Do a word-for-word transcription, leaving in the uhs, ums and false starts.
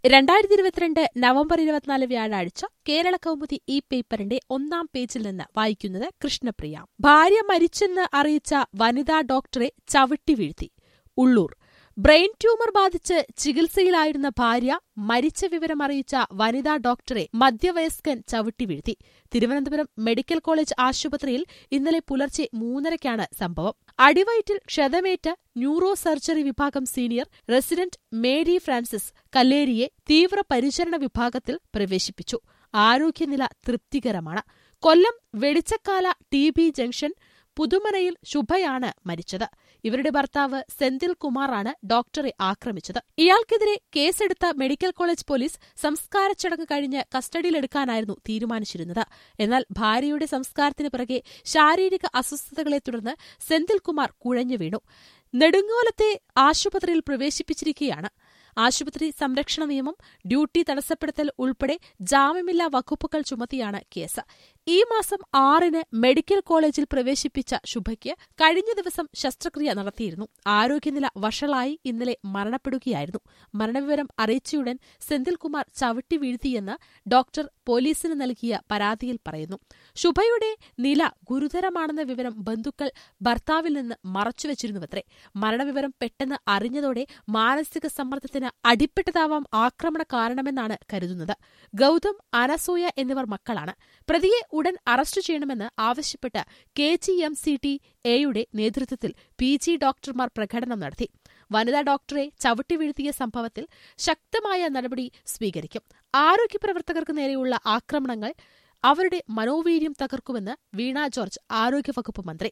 രണ്ടായിരത്തി ഇരുപത്തിരണ്ട് നവംബർ ഇരുപത്തിനാല് വ്യാഴാഴ്ച കേരള കൗമുദി ഈ പേപ്പറിന്റെ ഒന്നാം പേജിൽ നിന്ന് വായിക്കുന്നത് കൃഷ്ണപ്രിയ. ഭാര്യ മരിച്ചെന്ന് അറിയിച്ച വനിതാ ഡോക്ടറെ ചവിട്ടി വീഴ്ത്തി. ഉള്ളൂർ. ബ്രെയിൻ ട്യൂമർ ബാധിച്ച് ചികിത്സയിലായിരുന്ന ഭാര്യ മരിച്ച വിവരമറിയിച്ച വനിതാ ഡോക്ടറെ മധ്യവയസ്കൻ ചവിട്ടി വീഴ്ത്തി. തിരുവനന്തപുരം മെഡിക്കൽ കോളേജ് ആശുപത്രിയിൽ ഇന്നലെ പുലർച്ചെ മൂന്നരയ്ക്കാണ് സംഭവം. അടിവയറ്റിൽ ക്ഷതമേറ്റ ന്യൂറോ സർജറി വിഭാഗം സീനിയർ റെസിഡന്റ് മേരി ഫ്രാൻസിസ് കല്ലേരിയെ തീവ്രപരിചരണ വിഭാഗത്തിൽ പ്രവേശിപ്പിച്ചു. ആരോഗ്യനില തൃപ്തികരമാണ്. Kollam Velichikkala T B junction പുതുമനയിൽ ശുഭയാണ് മരിച്ചത്. ഇവരുടെ ഭർത്താവ് സെന്തിൽ കുമാറാണ് ഡോക്ടറെ ആക്രമിച്ചത്. ഇയാൾക്കെതിരെ കേസെടുത്ത മെഡിക്കൽ കോളേജ് പോലീസ് സംസ്കാര ചടങ്ങ് കഴിഞ്ഞ് കസ്റ്റഡിയിലെടുക്കാനായിരുന്നു തീരുമാനിച്ചിരുന്നത്. എന്നാൽ ഭാര്യയുടെ സംസ്കാരത്തിന് പിറകെ ശാരീരിക അസ്വസ്ഥതകളെ തുടർന്ന് സെന്തിൽ കുമാർ കുഴഞ്ഞു വീണു. നെടുങ്ങോലത്തെ ആശുപത്രിയിൽ പ്രവേശിപ്പിച്ചിരിക്കുകയാണ്. ആശുപത്രി സംരക്ഷണ നിയമം, ഡ്യൂട്ടി തടസ്സപ്പെടുത്തൽ ഉൾപ്പെടെ ജാമ്യമില്ലാ വകുപ്പുകൾ ചുമത്തിയാണ് കേസ്. ഈ മാസം ആറിന് മെഡിക്കൽ കോളേജിൽ പ്രവേശിപ്പിച്ച ശുഭയ്ക്ക് കഴിഞ്ഞ ദിവസം ശസ്ത്രക്രിയ നടത്തിയിരുന്നു. ആരോഗ്യനില വഷളായി ഇന്നലെ മരണപ്പെടുകയായിരുന്നു. മരണവിവരം അറിയിച്ചയുടൻ സെന്തിൽകുമാർ ചവിട്ടി വീഴ്ത്തിയെന്ന് ഡോക്ടർ പോലീസിന് നൽകിയ പരാതിയിൽ പറയുന്നു. ശുഭയുടെ നില ഗുരുതരമാണെന്ന വിവരം ബന്ധുക്കൾ ഭർത്താവിൽ നിന്ന് മറച്ചുവച്ചിരുന്നുവത്രേ. മരണവിവരം പെട്ടെന്ന് അറിഞ്ഞതോടെ മാനസിക സമ്മർദ്ദത്തിന് അടിപ്പെട്ടതാവാം ആക്രമണ കാരണമെന്നാണ് കരുതുന്നത്. ഗൗതം, അനസൂയ എന്നിവർ മക്കളാണ്. പ്രതിയെ ഉടൻ അറസ്റ്റ് ചെയ്യണമെന്ന് ആവശ്യപ്പെട്ട് K G M C T എയുടെ നേതൃത്വത്തിൽ പി ജി ഡോക്ടർമാർ പ്രകടനം നടത്തി. വനിതാ ഡോക്ടറെ ചവിട്ടി വീഴ്ത്തിയ സംഭവത്തിൽ ശക്തമായ നടപടി സ്വീകരിക്കും. ആരോഗ്യപ്രവർത്തകർക്ക് നേരെയുള്ള ആക്രമണങ്ങൾ അവരുടെ മനോവീര്യം തകർക്കുമെന്ന് വീണ ജോർജ്, ആരോഗ്യവകുപ്പ് മന്ത്രി.